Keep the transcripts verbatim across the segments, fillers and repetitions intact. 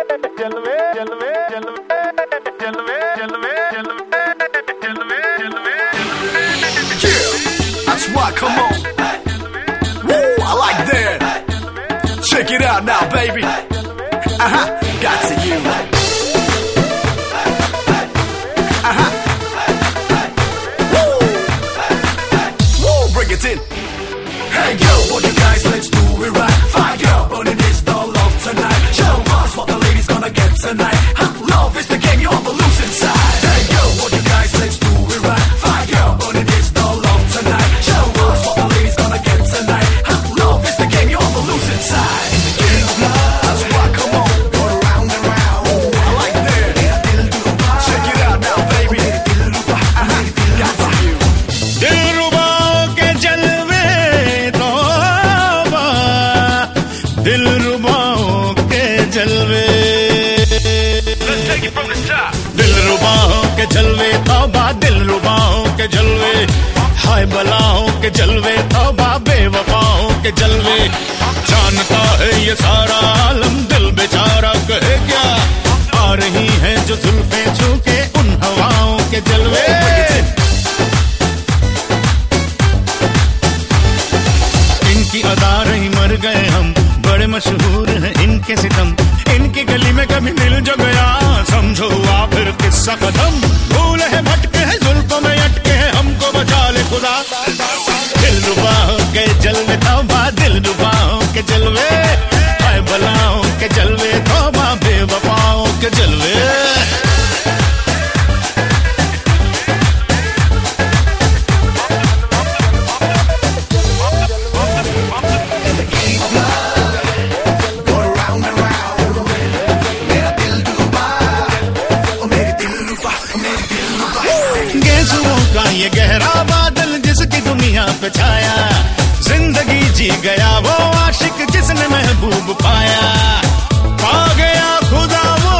जलवे जलवे जलवे जलवे जलवे जलवे जलवे जलवे Yeah, that's why, come on. Woo, I like that. Check it out now, baby. Uh-huh, got to you. Uh-huh. Woo, woo, bring it in. Hey, yo, what you guys, let's do it right. Fire, burning this the love tonight. Show us what the ladies gonna get tonight. Huh? Love is the game, you're on the losing side. Hey, yo, what you guys, let's do it right. Fire, burning this the love tonight. Show us what the ladies gonna get tonight. Huh? Love is the game, you're on the losing side. In the game of love, that's why, come on, go round and round. I like that. Check it out now, baby. Uh-huh, got to you. दिलरुबा के जलवे तौबा, दिलरुबाओं के जलवे। Let's take it from the top. दिलरुबाओं के जलवे तौबा, दिलरुबाओं के जलवे। हाय बलाओं के जलवे तौबा, बेवफाओं के जलवे। जानता है ये सारा आलम, दिल बेचारा कहे क्या। आ रही है जो जुल्फे छू के उन हवाओं के जलवे। इनकी अदा रही मर गए हम, बड़े मशहूर हैं इनके सितम। इनकी गली में कभी मिल जो गया, समझो हुआ फिर किस्सा खत्म। भूल है भटके हैं, जुल्फों में अटके हैं, हमको बचा ले खुदा। दिलरुबाओं के जलवे तौबा, दिलरुबाओं के जलवे। हाय बलाओं के जलवे तौबा, बेवफाओं के जलवे। का ये गहरा बादल जिसकी दुनिया पे छाया, जिंदगी जी गया वो आशिक जिसने महबूब पाया। पा गया खुदा वो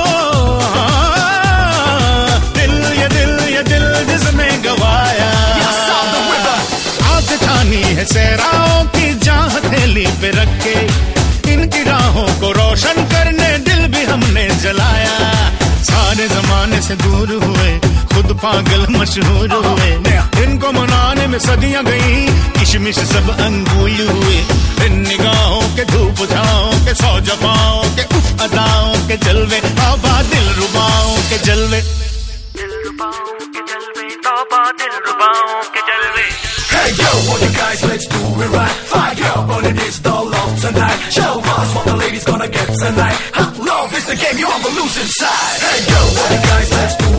दिल, ये दिल ये दिल जिसने गवाया। आग छानी है सहराओं की जहाँ हथेली पे रख के, इनकी राहों को रोशन करने दिल भी हमने जलाया। सारे जमाने से दूर हुए, खुद पागल मशहूर हुए। इनको मनाने में सदियां गई, किशमिश सब अंगूल हुए। इन निगाहों के धूप छाओं के, सौ जबाओं के, उफ अदाओं के जलवे तौबा, दिलरुबाओं के जलवे। दिलरुबाओं के जलवे तौबा, दिलरुबाओं के जलवे। Hey yo, what you guys, let's do it right. Fire, burning this the love tonight. Show us what the ladies gonna get tonight. Huh? Love is the game, you're on the losing side. Hey yo, what you guys, let's do